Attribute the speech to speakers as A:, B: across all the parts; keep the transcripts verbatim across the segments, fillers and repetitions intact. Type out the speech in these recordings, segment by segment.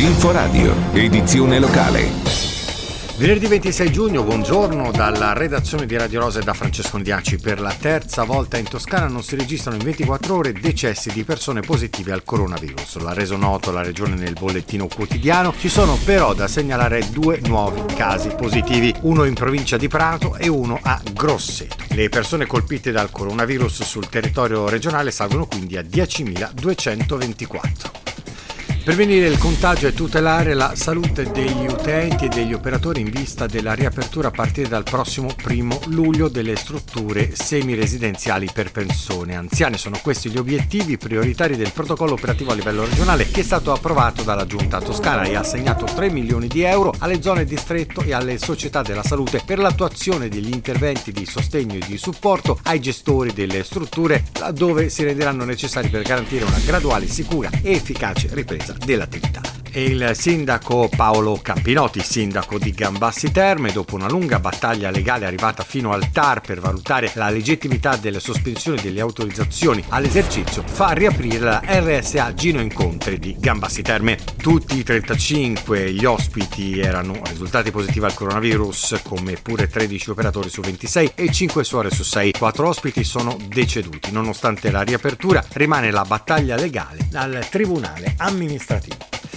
A: Inforadio, edizione locale.
B: Venerdì ventisei giugno, buongiorno dalla redazione di Radio Rosa e da Francesco Ndiaci. Per la terza volta in Toscana non si registrano in ventiquattro ore decessi di persone positive al coronavirus. L'ha reso noto la regione nel bollettino quotidiano. Ci sono però da segnalare due nuovi casi positivi, uno in provincia di Prato e uno a Grosseto. Le persone colpite dal coronavirus sul territorio regionale salgono quindi a diecimiladuecentoventiquattro. Prevenire il contagio e tutelare la salute degli utenti e degli operatori in vista della riapertura a partire dal prossimo primo luglio delle strutture semiresidenziali per persone anziane. Sono questi gli obiettivi prioritari del protocollo operativo a livello regionale che è stato approvato dalla Giunta toscana e ha assegnato tre milioni di euro alle zone distretto e alle società della salute per l'attuazione degli interventi di sostegno e di supporto ai gestori delle strutture laddove si renderanno necessari per garantire una graduale, sicura e efficace ripresa dell'attività. E il sindaco Paolo Campinotti, sindaco di Gambassi Terme, dopo una lunga battaglia legale arrivata fino al T A R per valutare la legittimità delle sospensioni delle autorizzazioni all'esercizio, fa riaprire la R S A Gino Incontri di Gambassi Terme. Tutti i trentacinque gli ospiti erano risultati positivi al coronavirus, come pure tredici operatori su ventisei e cinque suore su sei. quattro ospiti sono deceduti. Nonostante la riapertura, rimane la battaglia legale al Tribunale amministrativo.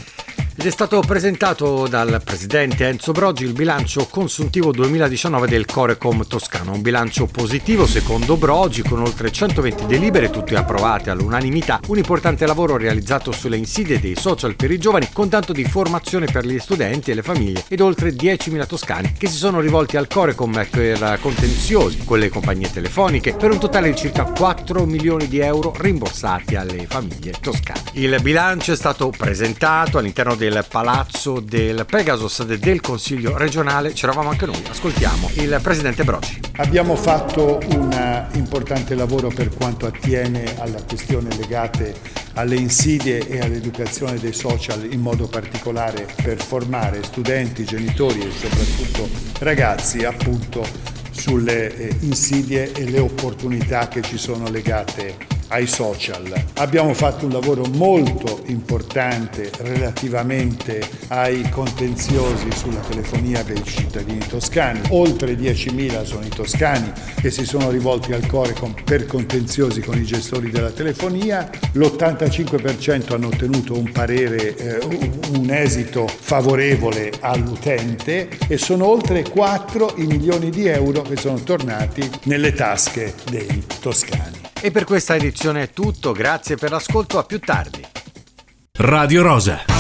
B: Ed è stato presentato dal presidente Enzo Brogi il bilancio consuntivo duemiladiciannove del Corecom toscano, un bilancio positivo secondo Brogi con oltre centoventi delibere, tutte approvate all'unanimità, un importante lavoro realizzato sulle insidie dei social per i giovani con tanto di formazione per gli studenti e le famiglie ed oltre diecimila toscani che si sono rivolti al Corecom per contenziosi con le compagnie telefoniche per un totale di circa quattro milioni di euro rimborsati alle famiglie toscane. Il bilancio è stato presentato all'interno del del Palazzo del Pegasus del Consiglio regionale. C'eravamo anche noi, ascoltiamo il presidente Brogi.
C: Abbiamo fatto un importante lavoro per quanto attiene alla questione legate alle insidie e all'educazione dei social, in modo particolare per formare studenti, genitori e soprattutto ragazzi appunto sulle insidie e le opportunità che ci sono legate ai social. Abbiamo fatto un lavoro molto importante relativamente ai contenziosi sulla telefonia dei cittadini toscani. Oltre diecimila sono i toscani che si sono rivolti al Corecom per contenziosi con i gestori della telefonia. L'ottantacinque per cento hanno ottenuto un parere, eh, un esito favorevole all'utente e sono oltre quattro i milioni di euro che sono tornati nelle tasche dei toscani.
B: E per questa edizione è tutto, grazie per l'ascolto, a più tardi.
A: Radio Rosa.